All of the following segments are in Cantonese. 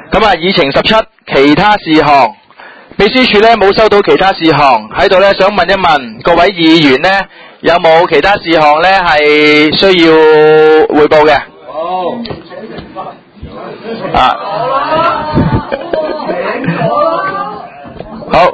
咁啊，議程17，其他事項。秘書處咧冇收到其他事項，喺度咧想問一問各位議員咧，有冇其他事項咧係需要匯報嘅？好。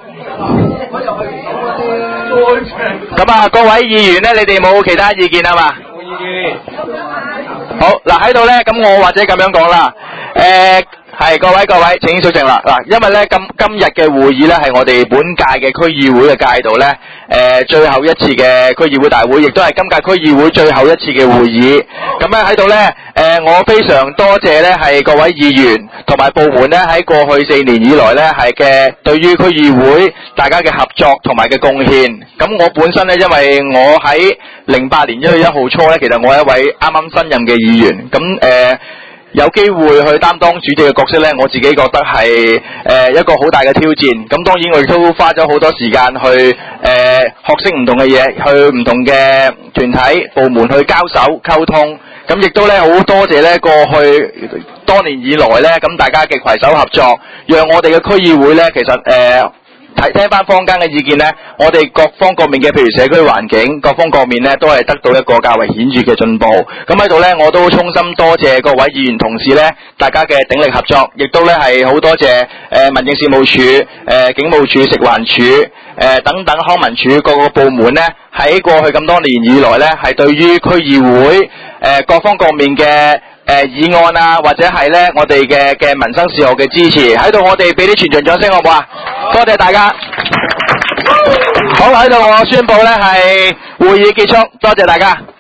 咁啊，各位議員咧，你哋冇其他意見啊嘛？冇意見。好，嗱喺度咧，咁我或者咁樣講啦，係各位請肅靜啦。嗱，因為咧今日嘅會議咧係我哋本屆嘅區議會嘅屆度咧，最後一次嘅區議會大會，亦都係今屆區議會最後一次嘅會議。咁咧喺度咧，我非常多謝咧係各位議員同埋部門咧喺過去4年以來咧係嘅對於區議會大家嘅合作同埋嘅貢獻。咁我本身咧，因為我喺08年1月1號初咧，其實我係一位啱啱新任嘅議員，咁有機會去擔當主席嘅角色呢，我自己覺得係一個好大嘅挑戰。咁當然我亦都花咗好多時間去學識唔同嘅嘢，去唔同嘅團體部門去交手溝通。咁亦都呢好多謝呢過去多年以來呢，咁大家嘅攜手合作，讓我哋嘅區議會呢，其實聽翻坊間嘅意見呢，我哋各方各面嘅，譬如社區環境，各方各面呢，都係得到一個較為顯著嘅進步。咁喺度呢，我都衷心多謝各位議員同事呢，大家嘅鼎力合作，亦都呢係好多謝民政事務處、警務處、食環署、等等康文署各個部門呢，喺過去咁多年以來呢，係對於區議會各方各面嘅議案啊，或者係咧我哋嘅民生事項嘅支持，喺度我哋俾啲全場掌聲好唔好啊？多謝大家。好，喺度我宣布咧係會議結束，多謝大家。